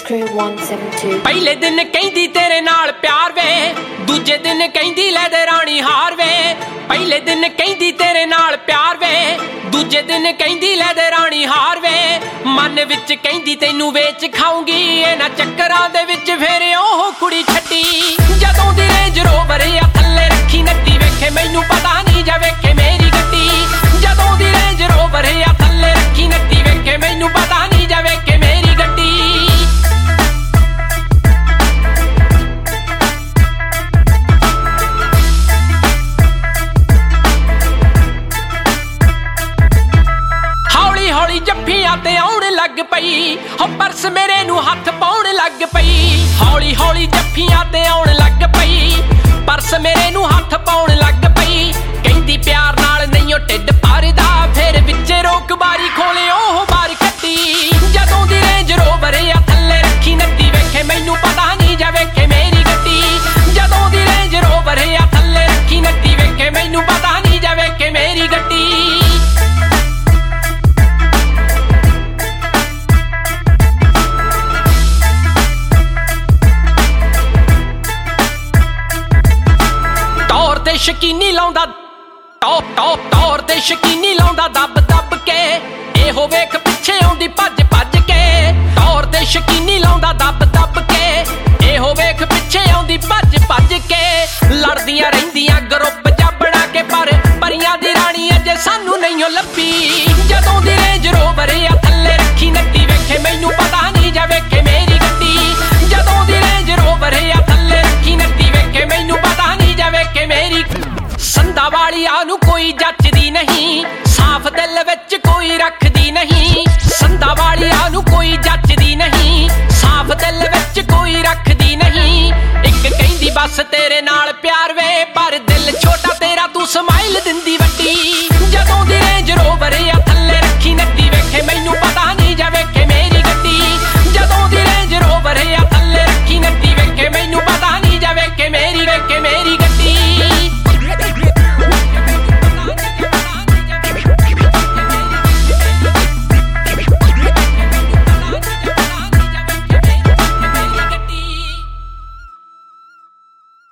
Crew 172 ਪਹਿਲੇ ਦਿਨ ਕਹਿੰਦੀ ਤੇਰੇ ਨਾਲ ਪਿਆਰ ਵੇ, ਦੂਜੇ ਦਿਨ ਕਹਿੰਦੀ ਲੈ ਦੇ ਰਾਣੀ ਹਾਰ ਵੇ। ਪਹਿਲੇ ਦਿਨ ਕਹਿੰਦੀ ਤੇਰੇ ਨਾਲ ਪਿਆਰ ਵੇ, ਦੂਜੇ ਦਿਨ ਕਹਿੰਦੀ ਲੈ ਦੇ ਰਾਣੀ ਹਾਰ ਵੇ। ਮਨ ਵਿੱਚ ਕਹਿੰਦੀ ਤੈਨੂੰ ਵੇਚ ਖਾਉਂਗੀ, ਇਹਨਾਂ ਚੱਕਰਾਂ ਦੇ ਵਿੱਚ ਫੇਰ ਉਹ ਕੁੜੀ ਛੱਡੀ। ਜਦੋਂ ਦੀ ਰੇਂਜ ਰੋਵਰ ਆ ਥੱਲੇ ਰੱਖੀ ਨੱਟੀ, ਵੇਖੇ ਮੈਨੂੰ ਪਤਾ ਨਹੀਂ ਜਾ ਵੇਖੇ ਮੇਰੀ ਗੱਡੀ। ਜਦੋਂ ਦੀ ਰੇਂਜ ਰੋਵਰ ਆ ਥੱਲੇ ਰੱਖੀ ਨੱਟੀ, ਵੇਖੇ ਮੈਨੂੰ ਪਤਾ ਨਹੀਂ ਜਾ ਵੇਖੇ ਮੇਰੀ ਗੱਡੀ। ਹੌਲੀ ਜੱਫੀਆਂ ਤੇ ਆਉਣ ਲੱਗ ਪਈ, ਹੋ ਪਰਸ ਮੇਰੇ ਨੂੰ ਹੱਥ ਪਾਉਣ ਲੱਗ ਪਈ। ਹੌਲੀ ਹੌਲੀ ਜੱਫੀਆਂ ਤੇ ਆਉਣ ਲੱਗ ਪਈ, ਪਰਸ ਮੇਰੇ ਨੂੰ ਹੱਥ ਪਾਉਣ ਲੱਗ ਪਈ। ਕਹਿੰਦੀ ਪਿਆਰ ਨਾਲ ਨਹੀਂ ਉਹ ਢਿੱਡ ਭਰਦਾ, ਫੇਰ ਵਿੱਚ ਰੋਕ ਬਾਰੀ ਖੋਲੇ ਉਹ ਬਾਰ ਕੱਢੀ। ਜਦੋਂ ਦੀ ਰੇਂਜ ਰੋਵਰ ਆ ਥੱਲੇ ਰੱਖੀ ਨੱਟੀ, ਵੇਖੇ ਮੈਨੂੰ ਪਤਾ ਨਹੀਂ ਜਾ ਵੇਖੇ ਮੇਰੀ ਗੱਡੀ। ਜਦੋਂ ਦੀ ਰੇਂਜ ਰੋਵਰ ਆ ਥੱਲੇ ਰੱਖੀ ਨੱਟੀ, ਵੇਖੇ ਮੈਨੂੰ ਪਤਾ ਨਹੀਂ ਜਾ ਵੇਖੇ ਮੇਰੀ ਗੱਡੀ। ਸ਼ਕੀਨੀ ਲਾਉਂਦਾ ਟੌਰ ਤੇ ਸ਼ਕੀਨੀ ਲਾਉਂਦਾ ਦੱਬ ਦੱਬ ਕੇ, ਇਹੋ ਵੇਖ ਪਿੱਛੇ ਆਉਂਦੀ ਭੱਜ ਭੱਜ ਕੇ। ਟੌਰ ਤੇ ਸ਼ਕੀਨੀ ਲਾਉਂਦਾ ਦੱਬ ਦੱਬ ਕੇ, ਇਹੋ ਵੇਖ ਪਿੱਛੇ ਆਉਂਦੀ ਭੱਜ ਭੱਜ ਕੇ। ਲੜਦੀਆਂ ਰਹਿੰਦੀਆਂ ਗਰੁੱਪ ਜਾ ਬਣਾ ਕੇ, ਪਰ ਪਰੀਆਂ ਦੀ ਰਾਣੀ ਅਜੇ ਸਾਨੂੰ ਨਹੀਂ ਓ ਲੱਭੀ। ਜਦੋਂ ਦੀ ਰੇਂਜ ਰੋਵਰ ਆ ਥੱਲੇ ਰੱਖੀ ਨੱਟੀ, ਵੇਖੇ ਮੈਨੂੰ ਪਤਾ ਨਹੀਂ ਜਾ ਵੇਖੇ ਮੇਰੀ ਗੱਡੀ। ਜਦੋਂ ਦੀ ਰੇਂਜ ਰੋਵਰ ਆ ਥੱਲੇ ਰੱਖੀ ਨੱਟੀ, ਵੇਖੇ ਮੈਨੂੰ ਪਤਾ ਨਹੀਂ ਜਾ ਵੇਖੇ ਮੇਰੀ। ਸੰਦਾ ਵਾਲੀਆਂ ਨੂੰ ਕੋਈ ਜੱਚਦੀ ਨਹੀਂ, ਸਾਫ਼ ਦਿਲ ਵਿੱਚ ਕੋਈ ਰੱਖਦੀ ਨਹੀਂ। ਸੰਦਾ ਵਾਲੀਆਂ ਨੂੰ ਕੋਈ ਜੱਚਦੀ ਨਹੀਂ, ਸਾਫ਼ ਦਿਲ ਵਿੱਚ ਕੋਈ ਰੱਖਦੀ ਨਹੀਂ। ਇੱਕ ਕਹਿੰਦੀ ਬਸ ਤੇਰੇ ਨਾਲ